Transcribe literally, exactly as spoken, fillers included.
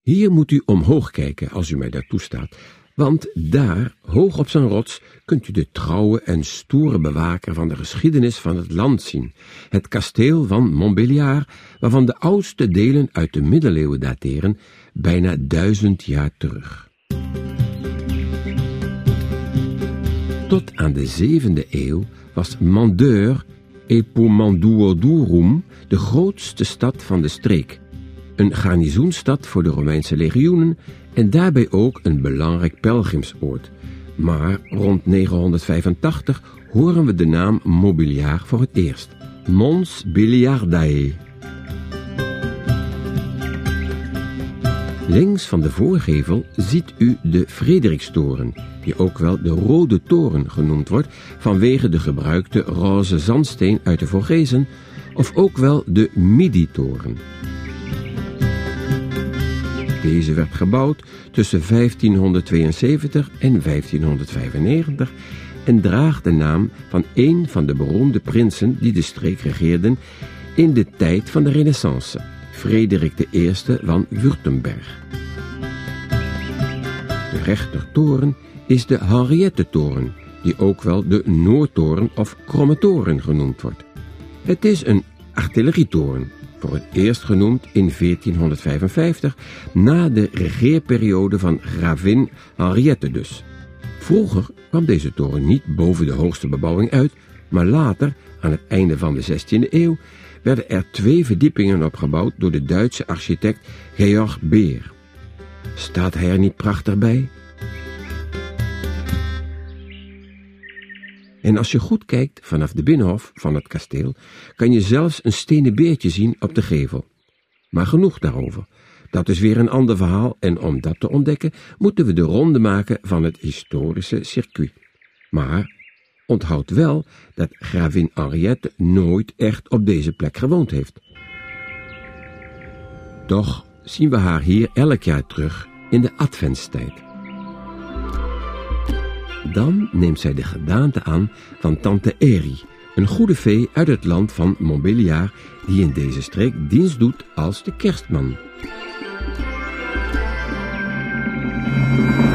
Hier moet u omhoog kijken, als u mij dat toestaat, want daar, hoog op zijn rots, kunt u de trouwe en stoere bewaker van de geschiedenis van het land zien, het kasteel van Montbéliard, waarvan de oudste delen uit de middeleeuwen dateren, bijna duizend jaar terug. Tot aan de zevende eeuw was Mandeur Epomanduodurum de grootste stad van de streek, een garnizoenstad voor de Romeinse legioenen en daarbij ook een belangrijk pelgrimsoord. Maar rond negenhonderdvijfentachtig horen we de naam Mobiliar voor het eerst. Mons Biliardae. Links van de voorgevel ziet u de Frederikstoren, die ook wel de Rode Toren genoemd wordt vanwege de gebruikte roze zandsteen uit de Vogezen, of ook wel de Midi-toren. Deze werd gebouwd tussen vijftienhonderdtweeënzeventig en vijftienhonderdvijfennegentig en draagt de naam van een van de beroemde prinsen die de streek regeerden in de tijd van de Renaissance, Frederik de Eerste van Württemberg. De rechtertoren is de Henriette-toren, die ook wel de Noordtoren of Kromme Toren genoemd wordt. Het is een artillerietoren, voor het eerst genoemd in veertienhonderdvijfenvijftig, na de regeerperiode van gravin Henriette dus. Vroeger kwam deze toren niet boven de hoogste bebouwing uit, maar later, aan het einde van de zestiende eeuw, werden er twee verdiepingen opgebouwd door de Duitse architect Georg Beer. Staat hij er niet prachtig bij? En als je goed kijkt vanaf de binnenhof van het kasteel, kan je zelfs een stenen beertje zien op de gevel. Maar genoeg daarover. Dat is weer een ander verhaal en om dat te ontdekken moeten we de ronde maken van het historische circuit. Maar onthoud wel dat gravin Henriette nooit echt op deze plek gewoond heeft. Toch zien we haar hier elk jaar terug in de adventstijd. Dan neemt zij de gedaante aan van tante Eri, een goede fee uit het land van Montbéliard, die in deze streek dienst doet als de kerstman.